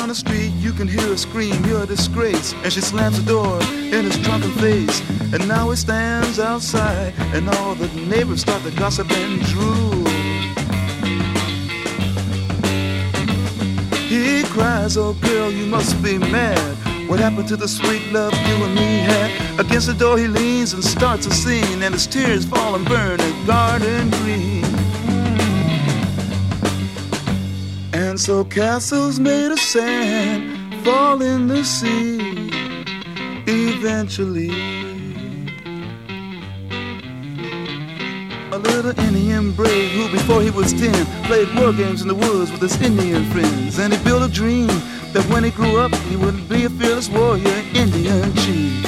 the street, you can hear her scream, you're a disgrace. And she slams the door in his drunken face. And now he stands outside, and all the neighbors start to gossip and drool. He cries, oh girl, you must be mad. What happened to the sweet love you and me had? Against the door he leans and starts a scene, and his tears fall and burn a garden green. And so castles made of sand fall in the sea eventually. A little Indian brave who before he was 10 played war games in the woods with his Indian friends. And he built a dream that when he grew up he would be a fearless warrior, Indian chief.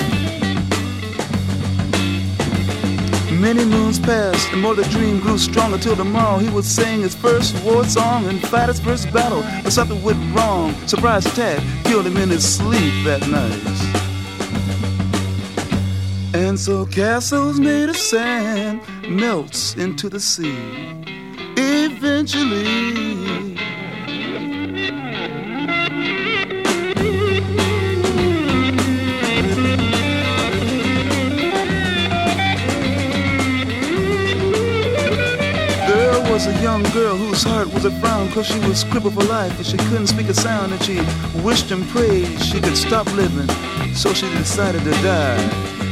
Many moons passed and more the dream grew stronger till tomorrow he would sing his first war song and fight his first battle. But something went wrong. Surprise attack killed him in his sleep that night. And so castles made of sand melts into the sea eventually. There was a young girl whose heart was a frown, 'cause she was crippled for life and she couldn't speak a sound, and she wished and prayed she could stop living, so she decided to die.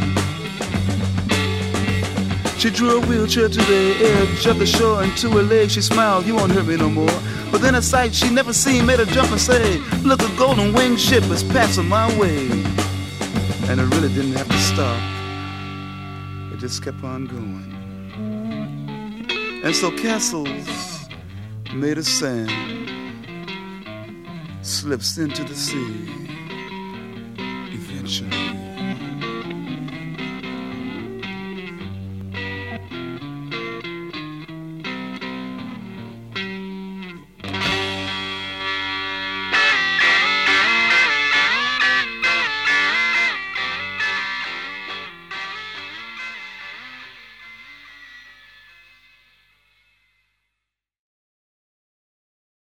She drew a wheelchair to the edge of the shore, and to her leg she smiled, you won't hurt me no more. But then a sight she never seen made her jump and say, look, a golden winged ship is passing my way. And it really didn't have to stop. It just kept on going. And so castles made of sand slips into the sea eventually.